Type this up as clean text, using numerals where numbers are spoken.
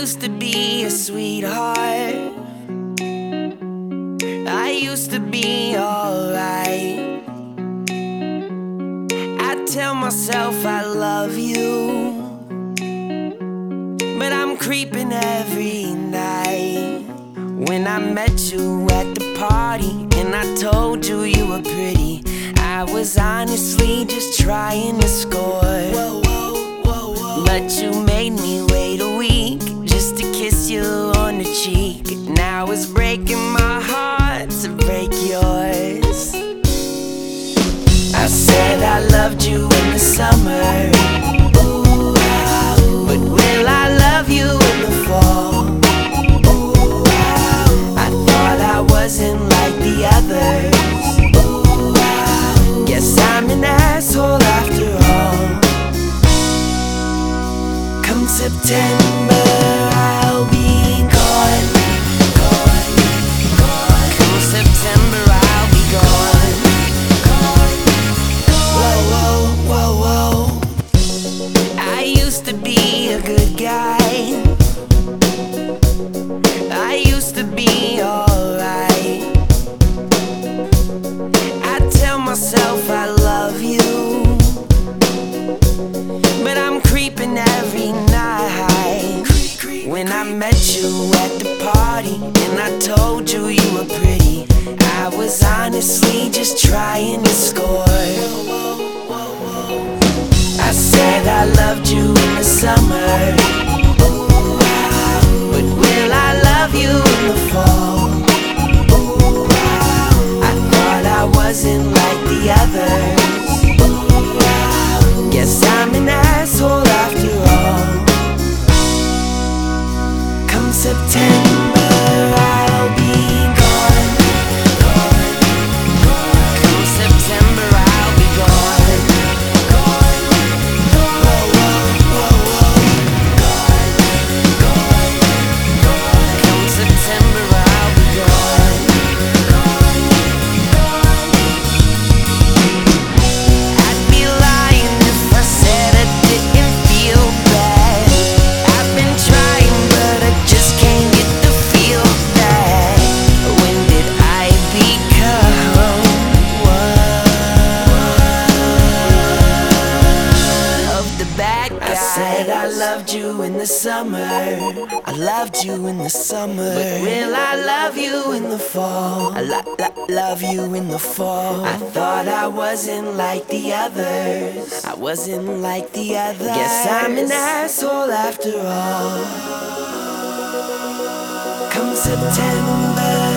used to be a sweetheart. I used to be alright. I tell myself I love you, but I'm creeping every night. When I met you at the party and I told you you were pretty, I was honestly just trying to score. But you made me wait a week just to kiss you on the cheek. Now it's breaking my heart to break yours. I said I loved you in the summer, but will I love you in the fall? I thought I wasn't like the others. Guess I'm an asshole after all. Come September, I'll be gone. Come September, I'll be gone. Whoa, whoa, whoa, whoa. I used to be a good guy. I used to be alright. I tell myself I love you, but I'm creeping every night. When I met you at the party and I told you you were pretty, I was honestly just trying to score. I said I loved you in the summer, but will I love you in the fall? I thought I wasn't like the others. Guess I'm an asshole after all. Come September, I'll be gone. Come September, I'll be gone. Whoa, whoa, whoa, whoa. Come September, I'll be gone. I'd be lying if I said I didn't feel bad. I've been trying, but I just can't get the feel back. When did I become one of the bad guys? I said I loved you in the summer. I loved you in the summer, but will I love you in the fall? I love you in the fall. I thought I wasn't like the others. I wasn't like the others. Guess I'm an asshole after all. Come September,